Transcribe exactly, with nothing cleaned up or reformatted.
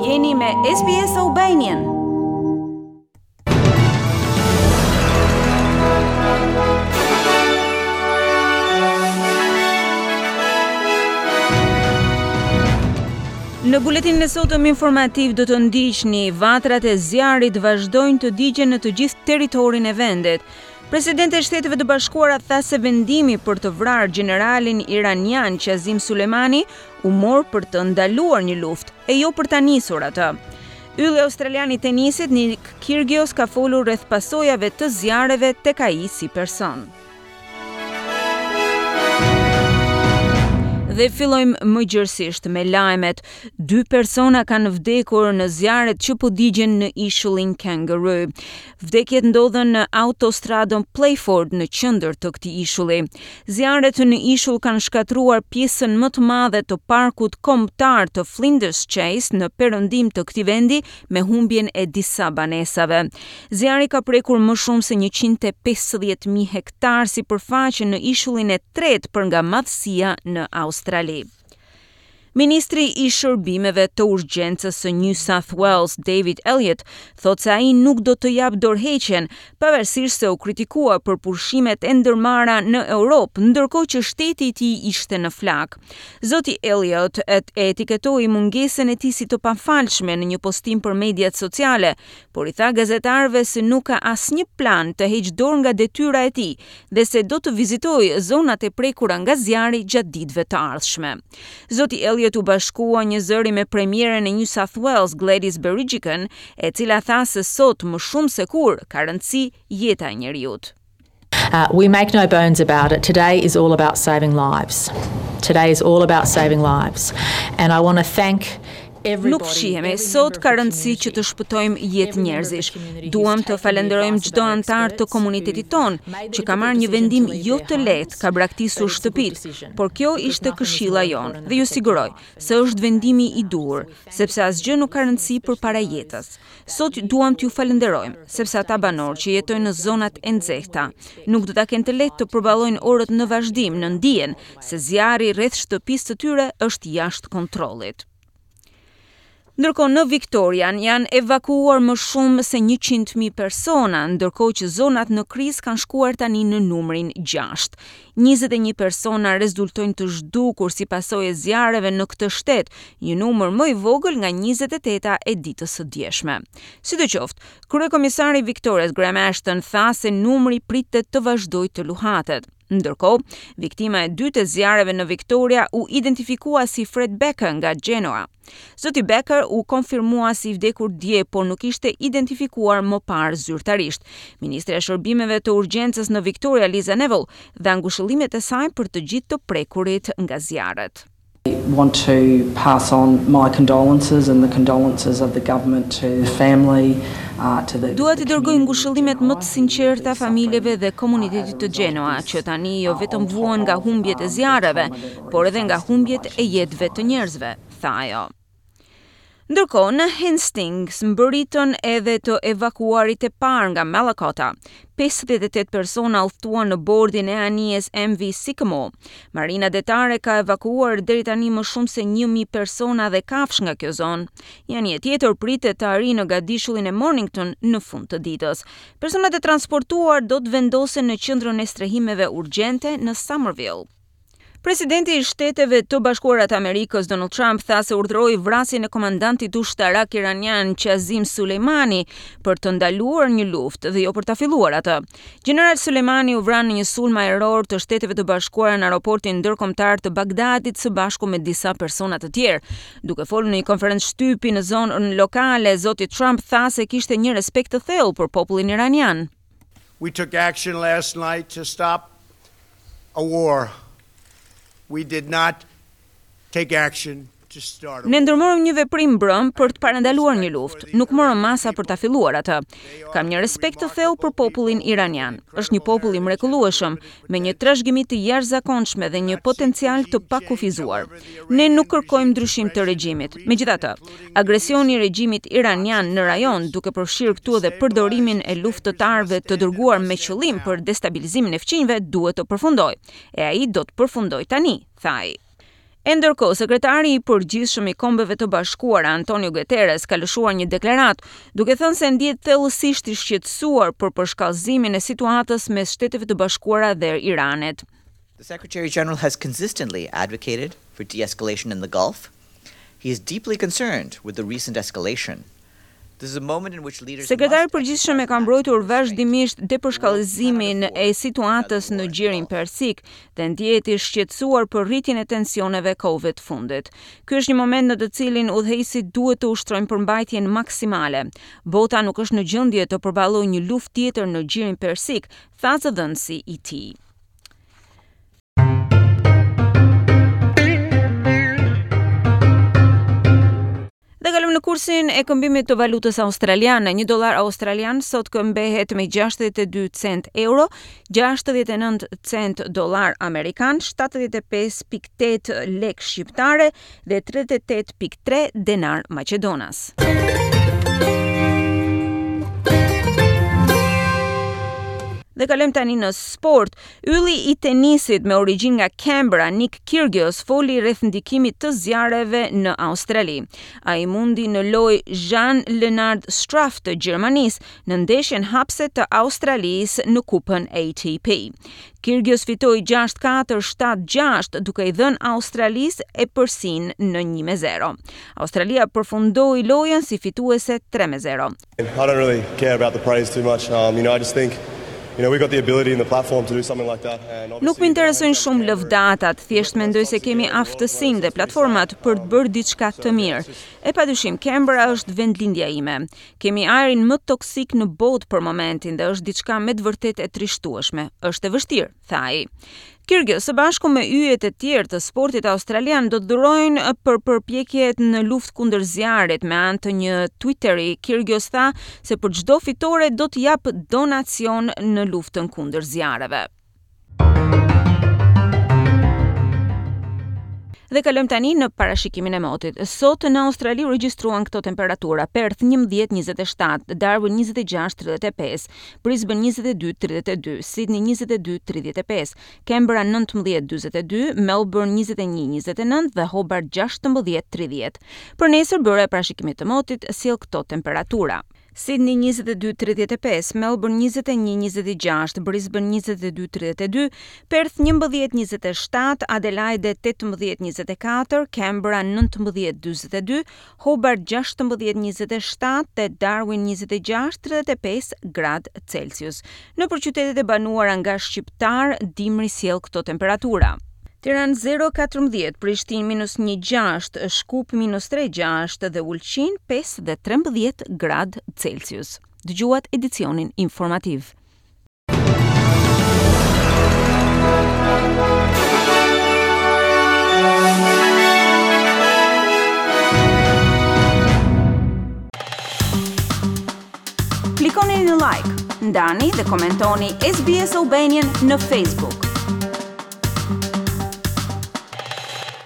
Jeni me S B S Albanian. Në buletinin e sotëm informativ do të ndiqni vatrat e zjarrit vazhdojnë të digjen në të gjithë territorin e vendit. Presidenti i Shteteve të Bashkuara tha se vendimi për të vrarë generalin iranian Qazim Sulemani u mor për të ndaluar një luftë e jo për ta nisur atë. Ylli australian i tenisit Nick Kyrgios ka folur rreth pasojave të zjarreve tek ai si person. Dhe fillojmë më gjërësisht me lajmet. Dy persona kanë vdekur në zjarret që po digjen në ishullin Kangaroo. Vdekjet ndodhen në autostradën Playford në qendër të këtij ishulli. Zjarret në ishull kanë shkatruar pjesën më të madhe të parkut kombëtar të Flinders Chase në perëndim të këtij vendi me humbjen e disa banesave. Zjarri ka prekur më shumë se njëqind e pesëdhjetë mijë hektar sipërfaqe në ishullin e tretë për nga madhësia në Australi. Australi. Ministri i shërbimeve të urgjencës së New South Wales, David Elliott, thot se ai nuk do të jap dorëheqjen, pavarësisht se u kritikua për pushimet e ndërmarra në Europë, ndërkohë që shteti i tij ishte në flak. Zoti Elliott e etiketoi mungesën e tij si të pafalshme në një postim për mediat sociale, por i tha gazetarëve se nuk ka asnjë plan të heqë dorë nga detyra e tij dhe se do të vizitojë zonat e prekura nga zjarri gjatë ditëve të ardhshme. Zoti Elliott u bashkua një zëri me premierën e New South Wales, Gladys Berejiklian, e cila tha se sot më shumë se kur ka rëndësi jeta e njeriut. Uh, we make no bones about it. Today is all about saving lives. Today is all about saving lives. And I want to thank Nuk shihemi, sot ka rëndësi që të shpëtojmë jetë njerëzish. Duam të falenderojmë çdo antar të komunitetit ton që ka marrë një vendim jo të lehtë, ka braktisur shtëpit, por kjo ishte këshilla jonë dhe ju siguroj se është vendimi i duhur, sepse asgjë nuk ka rëndësi përpara jetës. Sot duam t'ju falenderojmë, sepse ata banorë që jetojnë në zonat e nxehta nuk do ta kenë të lehtë të përballojnë orët në vazhdim në ndijen se zjarri rreth shtëpisë së tyre është jashtë kontrollit. Ndërkohë në Victoria janë evakuuar më shumë se njëqind mijë persona, ndërkohë që zonat në krizë kanë shkuar tani në numrin gjashtë. njëzet e një persona rezultojnë të zhdukur si pasojë e zjarreve në këtë shtet, një numër më i vogël nga njëzet e teta e ditës së djeshme. Sidoqoftë, kryekomisari i Victorias Graham Ashton tha se numri pritet të vazhdojë të luhatet. Ndërkohë, viktima e dytë e zjarreve në Victoria u identifikua si Fred Becker nga Genoa. Zoti Becker u konfirmua si i vdekur dje, por nuk ishte identifikuar më parë zyrtarisht. Ministre e shërbimeve të urgjencës në Victoria, Liza Neville, dha ngushëllimet e saj për të gjithë të prekurit nga zjarret. I want to pass on my condolences and the condolences of the government to the family, uh, to the Dua t'i dërgoj ngushëllimet më të sinqerta familjeve dhe komunitetit të Genoa, që tani jo vetëm vuan nga humbjet e zjarreve, por edhe nga humbjet e jetëve të njerëzve, tha ajo. Ndërkohë, në Hastings mbërritën edhe të evakuarit e parë nga Malakota. pesëdhjetë e tetë persona udhëtuan në bordin e anijes M V Sycamore. Marina Detare ka evakuuar deri tani më shumë se një mijë persona dhe kafsh nga kjo zonë. Një anije tjetër pritet të arrijë në gadishullin e Mornington në fund të ditës. Personat e transportuar do të vendosen në qendrën e strehimeve urgjente në Somerville. Presidenti i Shteteve të Bashkuara të Amerikës Donald Trump tha se urdhëroi vrasjen e komandantit ushtarak iranian Qazim Suleimani për të ndaluar një luftë dhe jo për ta filluar atë. General Suleimani u vran në një sulm ajror të Shteteve të Bashkuara në aeroportin ndërkombëtar të Bagdadit së bashku me disa persona të tjerë. Duke folur në një konferencë shtypi në zonën lokale, zoti Trump tha se kishte një respekt të thellë për popullin iranian. We took action last night to stop a war. We did not take action to start. Ne ndërmorëm një veprim brëm për të parandaluar një luftë, nuk morëm masa për ta filluar atë. Kam një respekt të thellë për popullin iranian. Është një popull i mrekullueshëm, me një trashëgimi të jashtëzakonshme dhe një potencial të pakufizuar. Ne nuk kërkojmë ndryshim të regjimit. Megjithatë, agresioni i regjimit iranian në rajon, duke përfshirë këtu edhe përdorimin e luftëtarëve të dërguar me qëllim për destabilizimin e fqinjve, duhet të përfundojë. E ai do të përfundojë tani, tha ai. E ndërkohë, sekretari i përgjithshëm i Kombeve të Bashkuara, Antonio Guterres, ka lëshuar një deklaratë duke thënë se ndihet thellësisht i shqetësuar për përshkallëzimin e situatës mes Shteteve të Bashkuara dhe Iranit. The Secretary General has consistently advocated for de-escalation in the Gulf. He is deeply concerned with the recent escalation. This is a moment in which leaders Sekretari i përgjithshëm e ka mbrojtur vazhdimisht depërshkallëzimin e situatës në gjirin persik dhe ndihet i shqetësuar për rritjen e tensioneve kohëve të fundit. Ky është një moment në të cilin udhëheqësit duhet të ushtrojnë përmbajtjen maksimale. Bota nuk është në gjendje të përballojë një luftë tjetër në gjirin persik, tha zëdhënësi i tij. Dhe kalojmë në kursin e këmbimit të valutës australiane. Një dollar australian sot këmbehet me gjashtëdhjetë e dy cent euro, gjashtëdhjetë e nëntë cent dollar amerikan, shtatëdhjetë e pesë pikë tetë lekë shqiptare dhe tridhjetë e tetë pikë tre denar maqedonas. Dhe kalojmë tani në sport. Ylli i tenisit me origjinë nga Canberra, Nick Kyrgios, foli rreth ndikimit të zjarreve në Australi. Ai mundi në lojë Jan-Lennard Struff të Gjermanisë në ndeshjen hapse të Australisë në Kupën A T P. Kyrgios fitoi gjashtë katër shtatë gjashtë duke i dhënë Australisë e përsin në një me zero. Australia përfundoi lojën si fituese tre me zero. I don't really care about the praise too much. Um, you know, I just think You know, we got the ability and the platform to do something like that. Nuk më interesojnë shumë lëvdatat, thjesht mendoj se kemi aftësinë dhe platformat për të bërë diçka të mirë. E padyshim, Canberra është vendlindja ime. Kemi ajrin më toksik në botë për momentin dhe është diçka me të vërtetë e trishtueshme. Është e vështirë, tha ai. Kyrgios së bashku me yjet e tjerë të sportit australian do të dhurojnë për përpjekjet në luftë kundër zjarrit. Me anë të një Twitteri, Kyrgios tha se për çdo fitore do të jap donacion në luftën kundër zjarreve. Dhe kalojmë tani në parashikimin e motit. Sot në Australi u regjistruan këto temperatura: Perth njëmbëdhjetë njëzet e shtatë, Darwin njëzet e gjashtë tridhjetë e pesë, Brisbane njëzet e dy tridhjetë e dy, Sydney njëzet e dy tridhjetë e pesë, Canberra nëntëmbëdhjetë njëzet e dy, Melbourne njëzet e një njëzet e nëntë dhe Hobart gjashtëmbëdhjetë tridhjetë. Për nesër bëra e parashikimit të motit sjell këto temperatura: Sydney njëzet e dy tridhjetë e pesë, Melbourne njëzet e një njëzet e gjashtë, Brisbane njëzet e dy tridhjetë e dy, Perth njëmbëdhjetë njëzet e shtatë, Adelaide tetëmbëdhjetë njëzet e katër, Canberra nëntëmbëdhjetë njëzet e dy, Hobart gjashtëmbëdhjetë njëzet e shtatë dhe Darwin njëzet e gjashtë tridhjetë e pesë gradë Celsius. Në për qytetet e banuara nga shqiptar, dimri sjell këto temperatura: Tiranë zero katërmbëdhjetë, Prishtinë minus një gjashtë, Shkup minus tre gjashtë dhe Ulqin pesë dhe trembëdhjetë gradë Celsius. Dëgjuat edicionin informativ. Klikoni në like, ndani dhe komentoni S B S Albanian në Facebook.